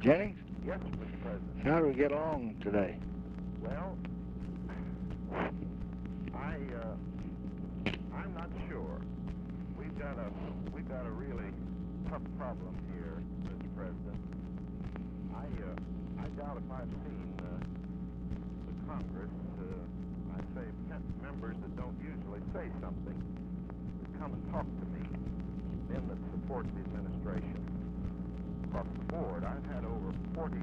Jennings? Yes, Mr. President. How do we get along today? Well, I'm not sure. We've got a really tough problem here, Mr. President. I doubt if I've seen the Congress, I say members that don't usually say something, that come and talk to me, men that support the administration. Across the board, I've had over 47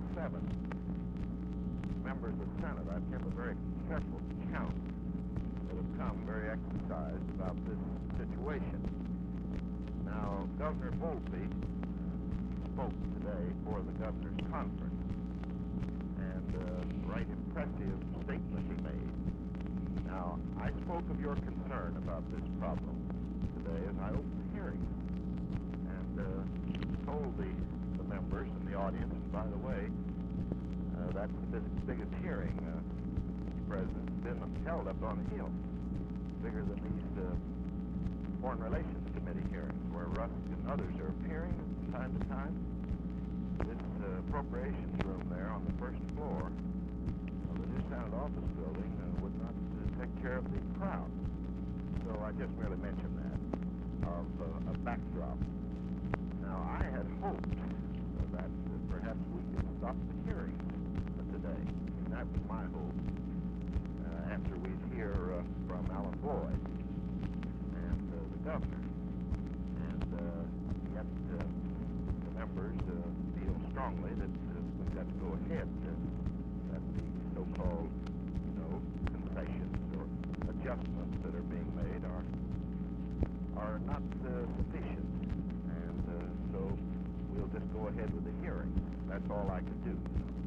members of the Senate. I've kept a very careful count that have come very exercised about this situation. Now, Governor Volpe spoke today for the governor's conference, and right impressive statement he made. Now, I spoke of your concern about this problem today as I opened the hearing, and told the members and the audience, and by the way, that's the biggest hearing, Mr. President, been held up on a hill, bigger than these Foreign Relations Committee hearings, where Rusk and others are appearing from time to time. This appropriations room there on the first floor of the new Senate office building would not take care of the crowd. So I just merely mentioned that, of a backdrop. Now, I had hoped that perhaps we could stop the hearings today. And that was my hope after we'd hear from Alan Boyd and the governor. And yet the members feel strongly that we've got to go ahead, that the so-called, concessions or adjustments that are being made are not sufficient. And so we'll just go ahead with the hearing. That's all I could do.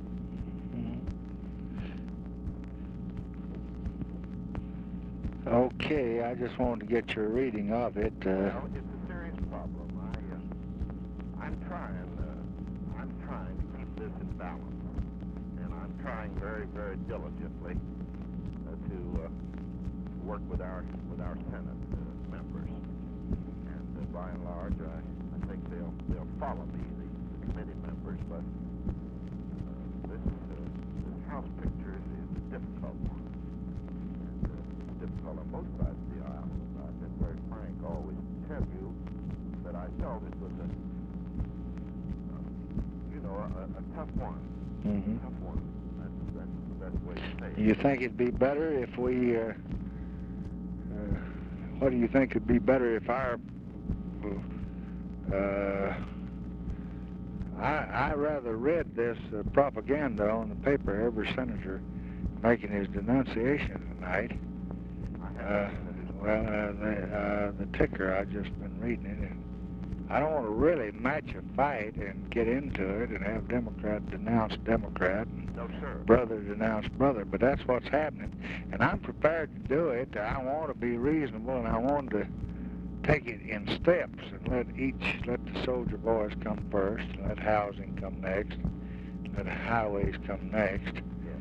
Okay, I just wanted to get your reading of it. Well, it's a serious problem. I'm trying to keep this in balance, and I'm trying very, very diligently to work with our Senate members. And by and large, I think they'll follow me, the committee members. But this House picture is a difficult one. Difficult on both sides of the aisle. I've been very frank always to tell you that I felt it was a tough one. Mm-hmm. Tough one. That's the best way to say it. You think it'd be better if we, what do you think would be better if our, I rather read this propaganda on the paper, every senator making his denunciation tonight. The ticker, I've just been reading it, and I don't want to really match a fight and get into it and have Democrat denounce Democrat and No, sir. brother denounce brother, but that's what's happening, and I'm prepared to do it. I want to be reasonable, and I want to take it in steps and let the soldier boys come first, and let housing come next, let highways come next.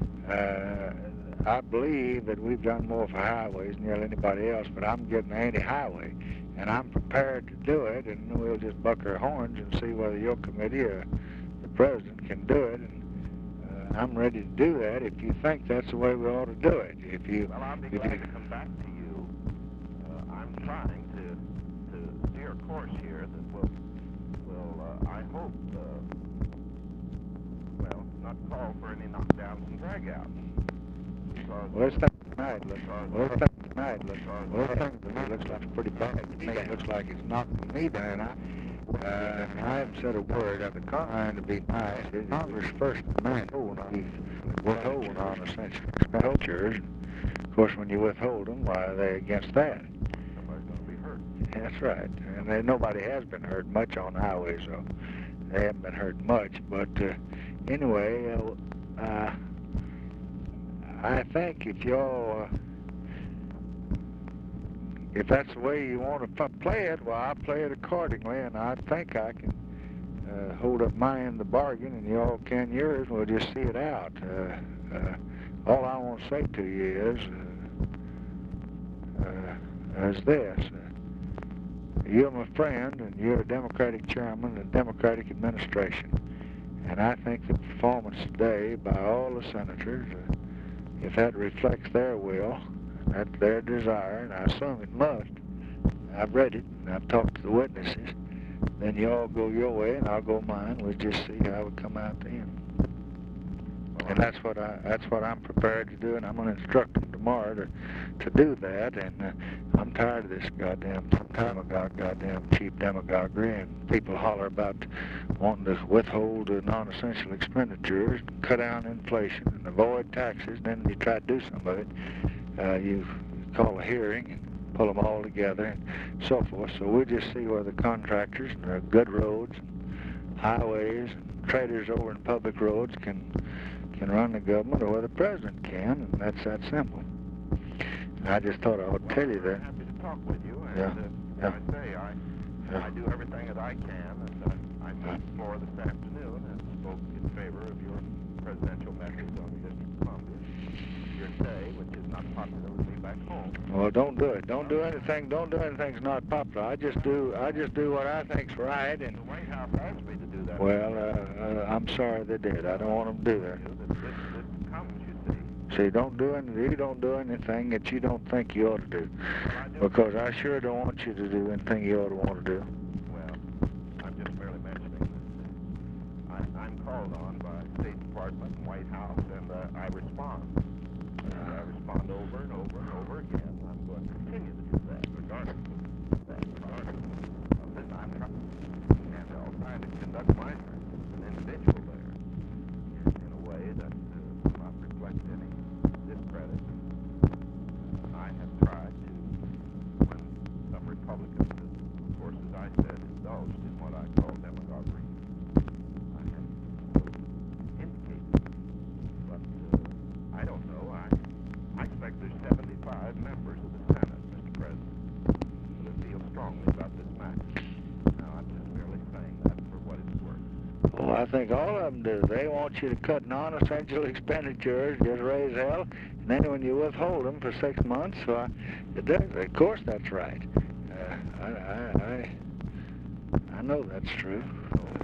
I believe that we've done more for highways than nearly anybody else, but I'm getting anti-highway, and I'm prepared to do it, and we'll just buck our horns and see whether your committee or the president can do it, and I'm ready to do that if you think that's the way we ought to do it. Well, I'll be glad to come back to you. I'm trying to steer a course here that will I hope, not call for any knockdowns and drag-outs. Well, it's not tonight. Well, it's not tonight. Well, it looks like it's pretty bad to me. It looks like it's knocking me down. I haven't said a word. I've been trying to be nice. Congress First Amendment, withholding on essential expenditures. Of course, when you withhold them, why are they against that? Somebody's going to be hurt. That's right. And nobody has been hurt much on highways, so they haven't been hurt much. But anyway, I think if that's the way you want to play it, well, I'll play it accordingly, and I think I can hold up my end of the bargain, and you all can yours. We'll just see it out. All I want to say to you is this. You're my friend, and you're a Democratic chairman and a Democratic administration. And I think the performance today by all the senators, if that reflects their will, that's their desire, and I assume it must. I've read it, and I've talked to the witnesses. Then you all go your way, and I'll go mine. We'll just see how it come out then. And that's what I'm prepared to do, and I'm going to instruct them tomorrow to do that. And I'm tired of this goddamn cheap demagoguery, and people holler about wanting to withhold the non-essential expenditures, cut down inflation, and avoid taxes. Then you try to do some of it. You call a hearing and pull them all together and so forth. So we'll just see where the contractors and the good roads, and highways, and traders over in public roads can run the government, or whether the president can, and that's that simple. And I just thought I would tell you that. I'm happy to talk with you, and I say I do everything that I can, and I took the floor this afternoon and spoke in favor of your presidential message on the District of Columbia. Your say, which is not popular with me back home. Well, don't do it. Don't do anything. Don't do anything that's not popular. I just do what I think's right. And the White House asked me to do that. Well, I'm sorry they did. I don't want them to do that. This comes, you see. See, you don't do anything that you don't think you ought to do. Well, because I sure don't want you to do anything you ought to want to do. Well, I'm just merely mentioning this. I'm called on by State Department and White House, and I respond. And I respond over and over and over again. I'm going to continue to do that, regardless of this. I'm trying, and I'll try to conduct myself as an individual there in a way that will not reflect any discredit. I have tried to, when some Republicans, of course, as I said, indulged in what I call demagoguery, I have indicated. But I don't know. I expect there's 75 members of the Senate, Mr. President, that feel strongly about this matter. Now, I'm just merely saying that for what it's worth. Well, I think all of them do. They want you to cut non-essential expenditures, just raise hell, and then when you withhold them for 6 months, of course that's right. I know that's true.